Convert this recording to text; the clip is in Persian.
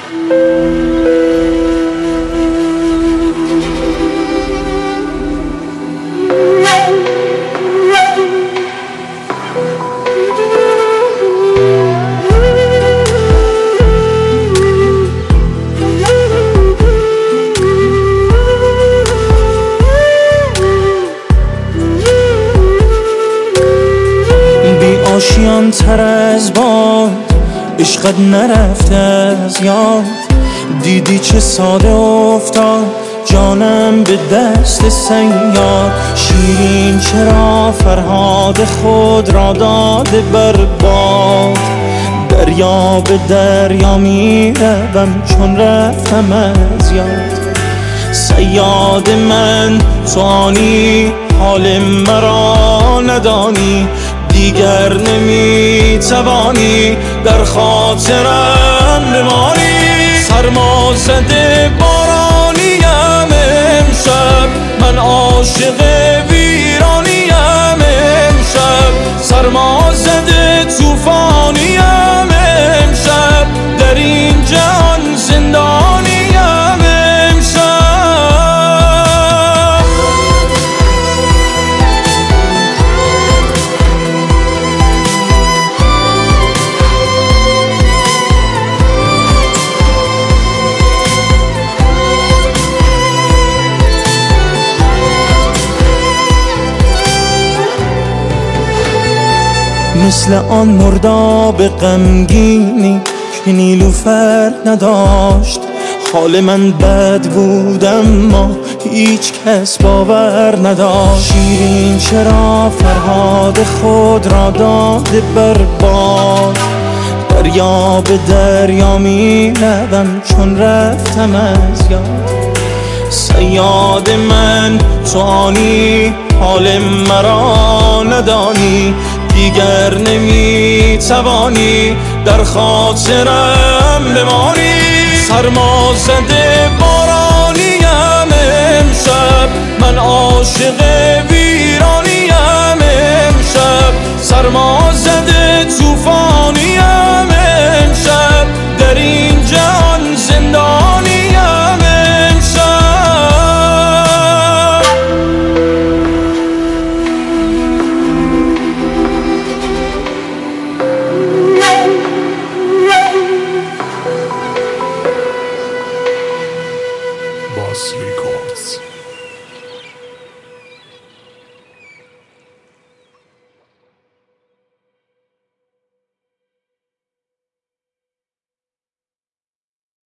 آشیان تر از باد عشقت نرفته از یاد، دیدی چه ساده افتاد جانم به دست صیاد. شیرین چرا فرهاد خود را داده بر باد، دریا به دریا می روم چون رفتم از یاد. صیاد من تو آنی حال مرا ندانی، دیگر نمی توانی در خاطرم بمانی. سرما زده بارانیم امشب، من عاشق ویرانیم امشب. سرما زده طوفانیم امشب، در این جهان زندانیم امشب. مثل آن مرداب غمگینی که نیلوفر نداشت، حال من بد بود اما هیچ کس باور نداشت. شیرین چرا فرهاد خود را داده بر باد، دریا به دریا می روم چون رفتم از یاد. صیاد من تو آنی حال مرا ندانی، دیگر نمی توانی در خاطرم بمانی. سرما زده بارانیم امشب، من عاشق ویرانیم امشب. سرما